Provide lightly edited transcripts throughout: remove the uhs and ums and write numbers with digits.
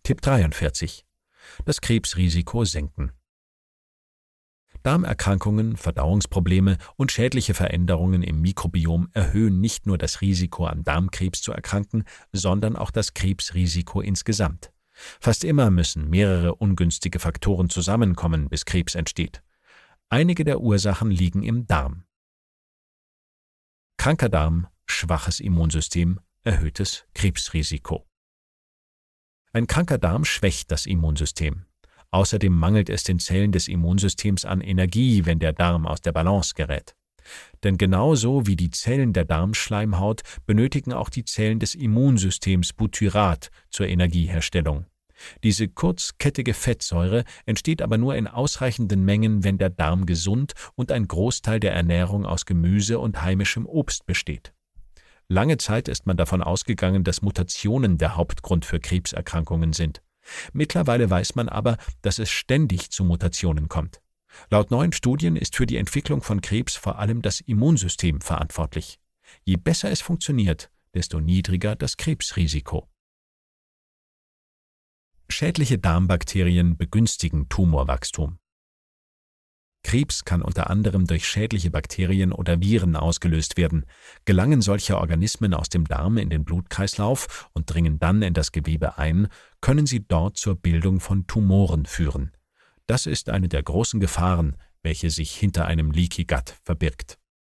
Tipp 43. Das Krebsrisiko senken. Darmerkrankungen, Verdauungsprobleme und schädliche Veränderungen im Mikrobiom erhöhen nicht nur das Risiko, an Darmkrebs zu erkranken, sondern auch das Krebsrisiko insgesamt. Fast immer müssen mehrere ungünstige Faktoren zusammenkommen, bis Krebs entsteht. Einige der Ursachen liegen im Darm. Kranker Darm, schwaches Immunsystem, erhöhtes Krebsrisiko. Ein kranker Darm schwächt das Immunsystem. Außerdem mangelt es den Zellen des Immunsystems an Energie, wenn der Darm aus der Balance gerät. Denn genauso wie die Zellen der Darmschleimhaut benötigen auch die Zellen des Immunsystems Butyrat zur Energieherstellung. Diese kurzkettige Fettsäure entsteht aber nur in ausreichenden Mengen, wenn der Darm gesund und ein Großteil der Ernährung aus Gemüse und heimischem Obst besteht. Lange Zeit ist man davon ausgegangen, dass Mutationen der Hauptgrund für Krebserkrankungen sind. Mittlerweile weiß man aber, dass es ständig zu Mutationen kommt. Laut neuen Studien ist für die Entwicklung von Krebs vor allem das Immunsystem verantwortlich. Je besser es funktioniert, desto niedriger das Krebsrisiko. Schädliche Darmbakterien begünstigen Tumorwachstum. Krebs kann unter anderem durch schädliche Bakterien oder Viren ausgelöst werden. Gelangen solche Organismen aus dem Darm in den Blutkreislauf und dringen dann in das Gewebe ein, können sie dort zur Bildung von Tumoren führen. Das ist eine der großen Gefahren, welche sich hinter einem Leaky Gut verbirgt.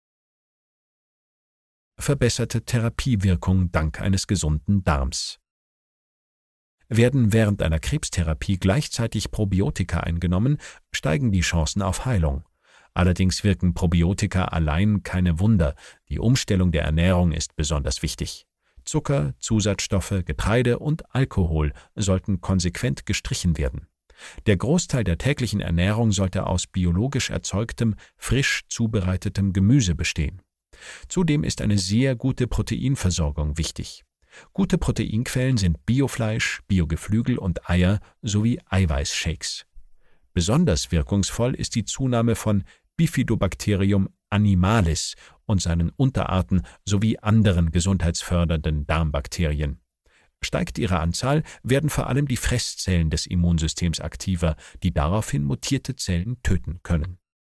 Verbesserte Therapiewirkung dank eines gesunden Darms. Werden während einer Krebstherapie gleichzeitig Probiotika eingenommen, steigen die Chancen auf Heilung. Allerdings wirken Probiotika allein keine Wunder. Die Umstellung der Ernährung ist besonders wichtig. Zucker, Zusatzstoffe, Getreide und Alkohol sollten konsequent gestrichen werden. Der Großteil der täglichen Ernährung sollte aus biologisch erzeugtem, frisch zubereitetem Gemüse bestehen. Zudem ist eine sehr gute Proteinversorgung wichtig. Gute Proteinquellen sind Biofleisch, Biogeflügel und Eier sowie Eiweißshakes. Besonders wirkungsvoll ist die Zunahme von Bifidobacterium animalis und seinen Unterarten sowie anderen gesundheitsfördernden Darmbakterien. Steigt ihre Anzahl, werden vor allem die Fresszellen des Immunsystems aktiver, die daraufhin mutierte Zellen töten können.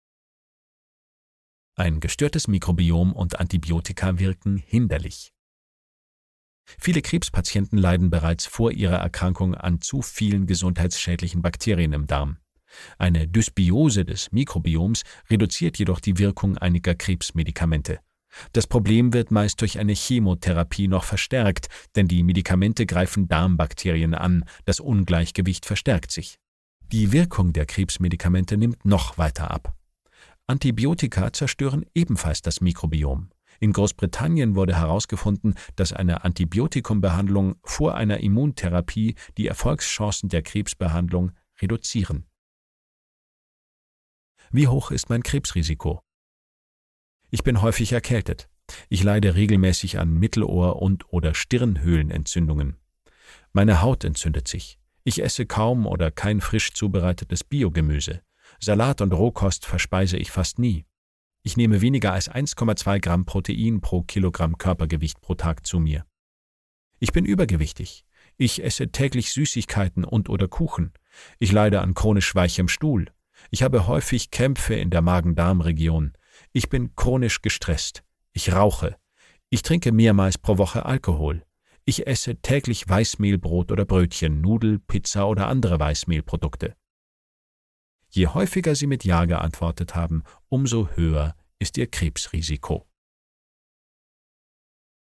Ein gestörtes Mikrobiom und Antibiotika wirken hinderlich. Viele Krebspatienten leiden bereits vor ihrer Erkrankung an zu vielen gesundheitsschädlichen Bakterien im Darm. Eine Dysbiose des Mikrobioms reduziert jedoch die Wirkung einiger Krebsmedikamente. Das Problem wird meist durch eine Chemotherapie noch verstärkt, denn die Medikamente greifen Darmbakterien an, das Ungleichgewicht verstärkt sich. Die Wirkung der Krebsmedikamente nimmt noch weiter ab. Antibiotika zerstören ebenfalls das Mikrobiom. In Großbritannien wurde herausgefunden, dass eine Antibiotikumbehandlung vor einer Immuntherapie die Erfolgschancen der Krebsbehandlung reduzieren. Wie hoch ist mein Krebsrisiko? Ich bin häufig erkältet. Ich leide regelmäßig an Mittelohr- und/oder Stirnhöhlenentzündungen. Meine Haut entzündet sich. Ich esse kaum oder kein frisch zubereitetes Biogemüse. Salat und Rohkost verspeise ich fast nie. Ich nehme weniger als 1,2 Gramm Protein pro Kilogramm Körpergewicht pro Tag zu mir. Ich bin übergewichtig. Ich esse täglich Süßigkeiten und/oder Kuchen. Ich leide an chronisch weichem Stuhl. Ich habe häufig Krämpfe in der Magen-Darm-Region. Ich bin chronisch gestresst. Ich rauche. Ich trinke mehrmals pro Woche Alkohol. Ich esse täglich Weißmehlbrot oder Brötchen, Nudel, Pizza oder andere Weißmehlprodukte. Je häufiger Sie mit Ja geantwortet haben, umso höher ist Ihr Krebsrisiko.